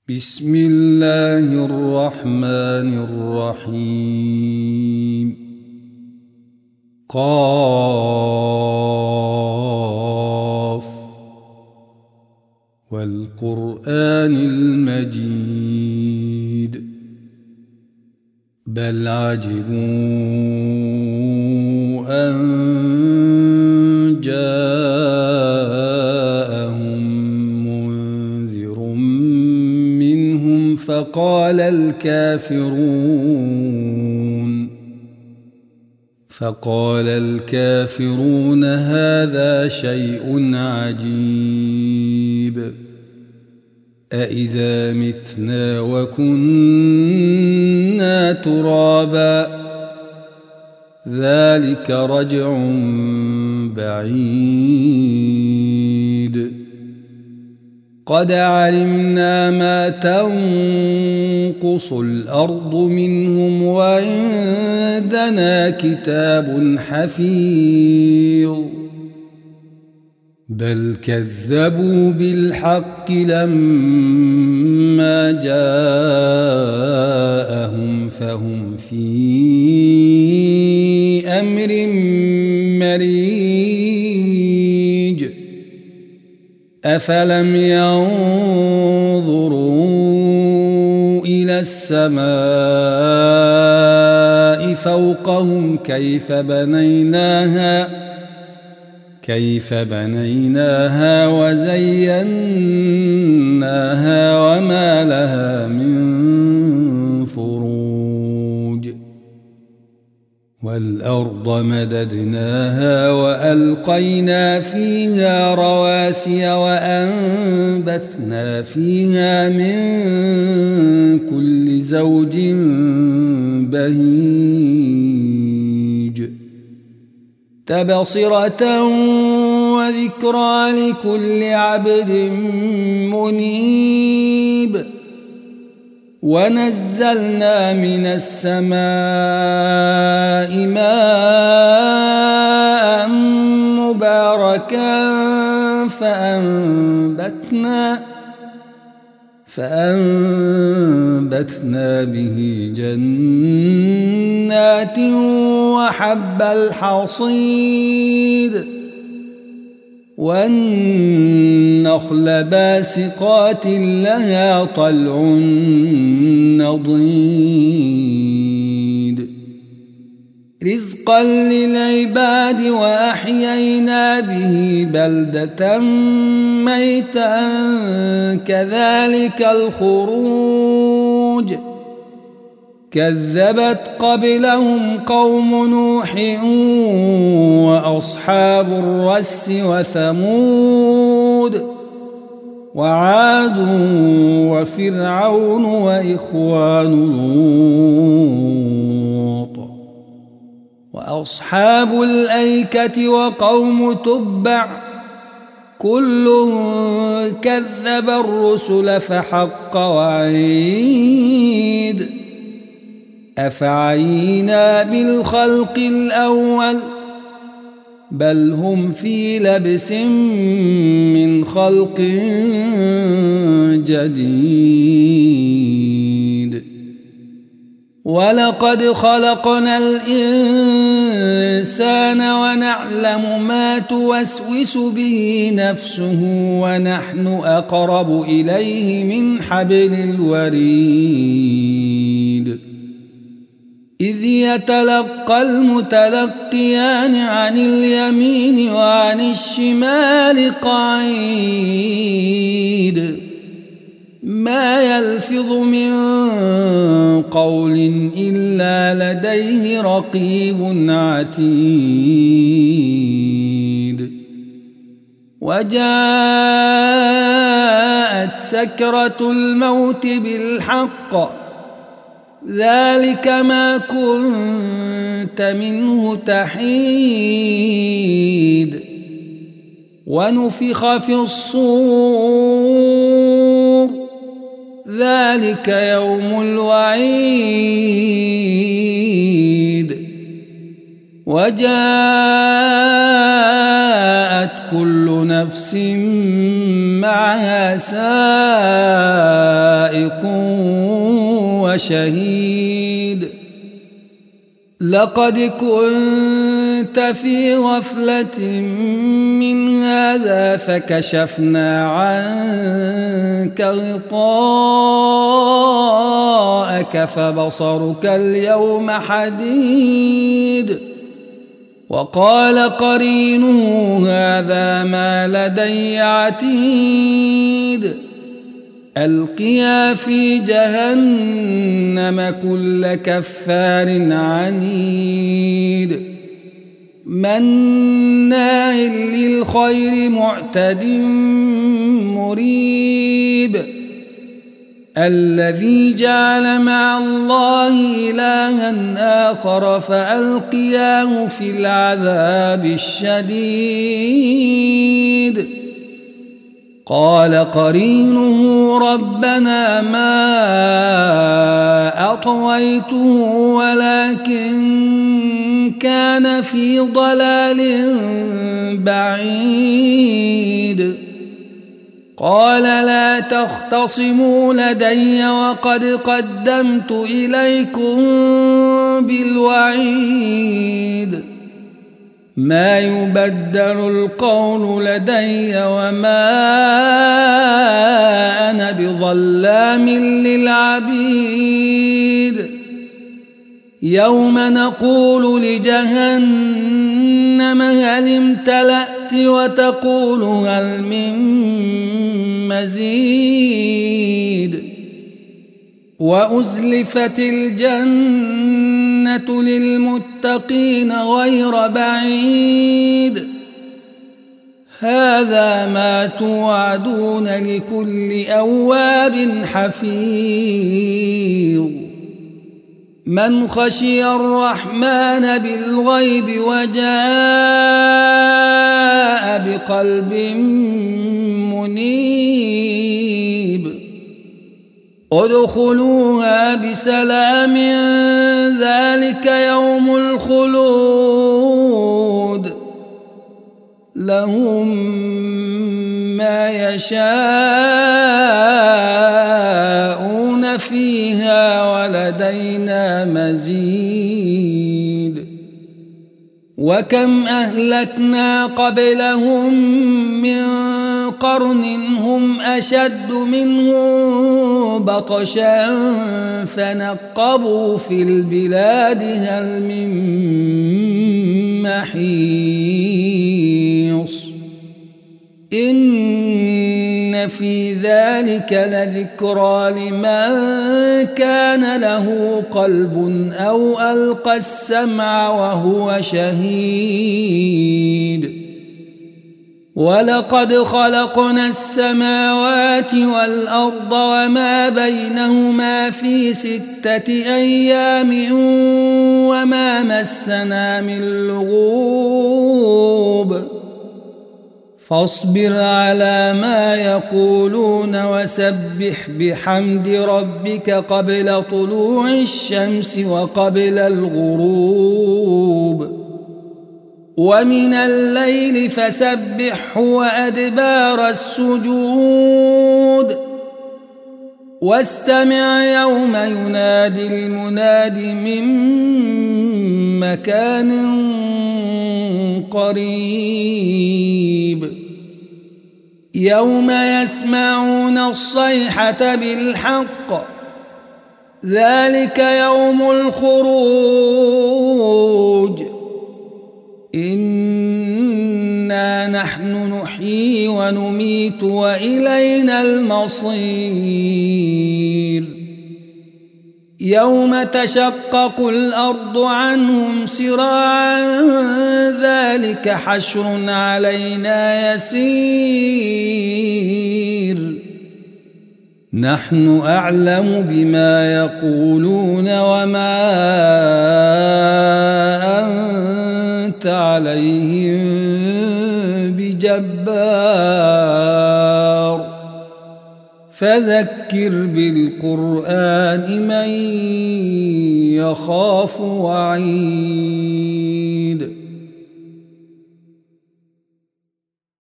بسم الله الرحمن الرحيم قاف والقرآن المجيد بل عجبوا أن جاءهم منذر منهم فقال الكافرون هذا شيء عجيب أإذا متنا وكنا ترابا ذلك رجع بعيد قد علمنا ما تنقص الأرض منهم وعندنا كتاب حفيظ بل كذبوا بالحق لما جاءهم فهم في أمر مريج أفلم ينظروا إلى السماء فوقهم كيف بنيناها وزيناها وما لها من فروج والأرض مددناها وألقينا فيها رواسي وأنبتنا فيها من كل زوج بهيج تبصرة وذكرى لكل عبد منيب ونزلنا من السماء ماء مباركا فأنبتنا به جنات وحب الحصيد والنخل باسقات لها طلع نضيد رزقا للعباد وأحيينا به بلدة ميتا كذلك الخروج كذبت قبلهم قوم نوح وأصحاب الرس وثمود وعاد وفرعون وإخوان لوط وأصحاب الأيكة وقوم تبع كل كذب الرسل فحق وعيد أفعينا بالخلق الأول بل هم في لبس من خلق جديد ولقد خلقنا الإنسان ونعلم ما توسوس به نفسه ونحن أقرب إليه من حبل الوريد إذ يتلقى المتلقيان عن اليمين وعن الشمال قعيد ما يلفظ من قول إلا لديه رقيب عتيد وجاءت سكرة الموت بالحق ذلك ما كنت منه تحيد ونفخ في الصور ذلك يوم الوعيد وجاءت كل نفس معها سائق سابق وشهيد لقد كنت في غفلة من هذا فكشفنا عنك غطاءك فبصرك اليوم حديد وقال قرينه هذا ما لدي عتيد ألقيا في جهنم كل كفار عنيد مناع للخير معتد مريب الذي جعل مع الله إلها آخر فألقياه في العذاب الشديد قال قرينه ربنا ما أطويته ولكن كان في ضلال بعيد قال لا تختصموا لدي وقد قدمت إليكم بالوعيد ما يبدل القول لدي وما أنا بظلام للعبيد يوم نقول لجهنم هل امتلأت وتقول هل من مزيد وأزلفت الجنة للمتقين غير بعيد هذا ما توعدون لكل أواب حفيظ من خشي الرحمن بالغيب وجاء بقلب منيب ادخلوها بسلام ذلك يوم الخلود لهم ما يشاءون فيها ولدينا مزيد وكم أهلكنا قبلهم من قرن هم أشد منهم بطشا فنقبوا في البلاد هل من محيص إن في ذلك لذكرى لمن كان له قلب أو ألقى السمع وهو شهيد ولقد خلقنا السماوات والأرض وما بينهما في 6 أيام وما مسنا من لغوب فاصبر على ما يقولون وسبح بحمد ربك قبل طلوع الشمس وقبل الغروب ومن الليل فسبحه وأدبار السجود واستمع يوم ينادي المناد من مكان قريب يوم يسمعون الصيحة بالحق ذلك يوم الخروج إنا نحن نحيي ونميت وإلينا المصير يوم تشقق الأرض عنهم سراعا ذلك حشر علينا يسير نحن أعلم بما يقولون وما أنت عليهم بجبار فذكر بالقرآن من يخاف وعيد